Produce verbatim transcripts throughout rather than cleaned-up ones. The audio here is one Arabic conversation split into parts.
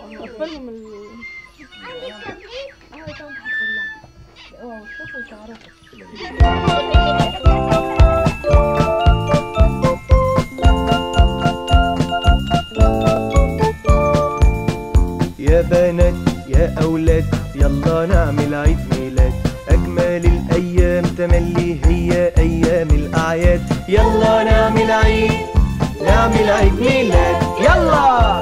قفلهم ال عندك كبريت؟ اه طبعا هقفلها. اوعوا تشوفوا وتعرفوا. يا بنات يا أولاد يلا نعمل عيد ميلاد، أجمل الأيام تملي هي أيام الأعياد. يلا نعمل عيد نعمل عيد ميلاد يلا.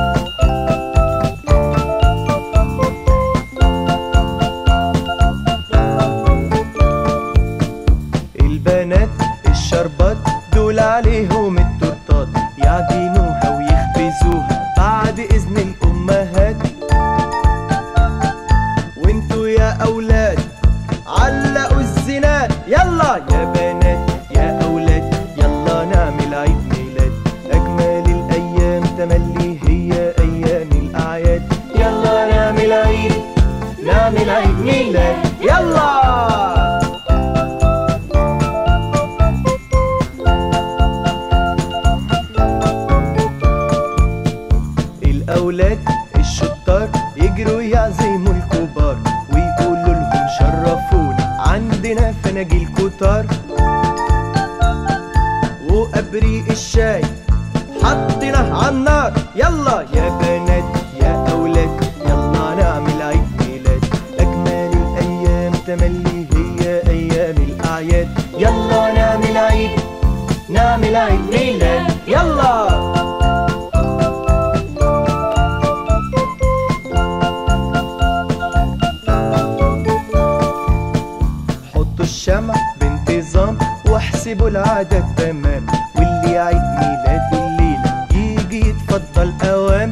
البنات الشربات دول عليهم التورتات، يعجنوها ويخبزوها بعد إذن الأمهات. وانتوا يا أولاد علقوا الزينات يلا. يا بنات يا أولاد يلا نعمل عيد ميلاد، أجمل الأيام تملي هي أيام الأعياد. يلا نعمل عيد نعمل عيد ميلاد يلا. الأولاد الشطار يجروا يعزموا الكبار، ويقولوا لهم شرفونا عندنا فناجيل كتار. وأبريق الشاي حطيناه عالنار يلا. يا بنات يا أولاد يلا نعمل عيد ميلاد، أجمل الأيام تملي هي أيام الأعياد. يلا نعمل عيد نعمل عيد ميلاد يلا. الشمع بانتظام واحسبوا العدد تمام، واللي عيد ميلاد الليلة يجي يتفضل اوام.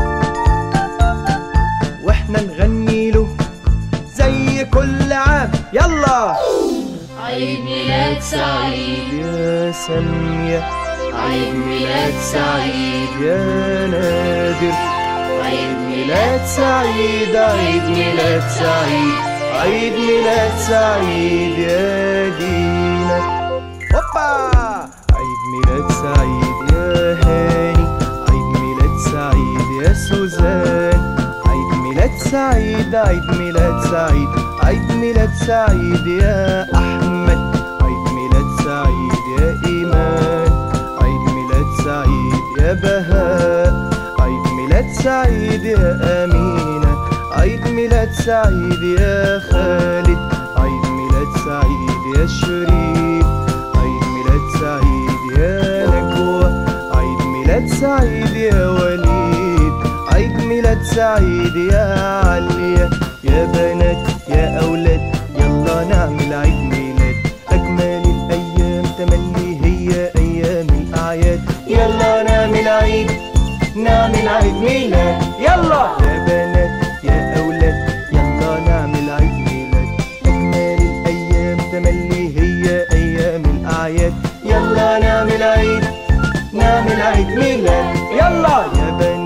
واحنا نغني له زي كل عام يلا. عيد ميلاد سعيد يا سامية، عيد ميلاد سعيد يا نادر، عيد ميلاد سعيد عيد ميلاد سعيد عيد ميلاد سعيد يا دينا. هوبا عيد ميلاد سعيد يا هاني، عيد ميلاد سعيد يا سوزان، عيد ميلاد سعيد عيد ميلاد سعيد عيد ميلاد سعيد يا أحمد، عيد ميلاد سعيد يا إيمان، عيد ميلاد سعيد يا بهاء، عيد ميلاد سعيد يا أمينة، عيد ميلاد سعيد يا خالد، عيد ميلاد سعيد يا شريف، عيد ميلاد سعيد يا نجوى، عيد ميلاد سعيد يا وليد، عيد ميلاد سعيد يا عليا. يا بنات يا أولاد يلا نعمل عيد ميلاد، أجمل الأيام تملي هي أيام الأعياد. يلا نعمل عيد نعمل عيد ميلاد يلا. يا بنات يا أولاد يلا نعمل عيد ميلاد، أجمل الأيام تملي هي أيام الأعياد. يلا نعمل عيد نعمل عيد ميلاد يلا. يا بنات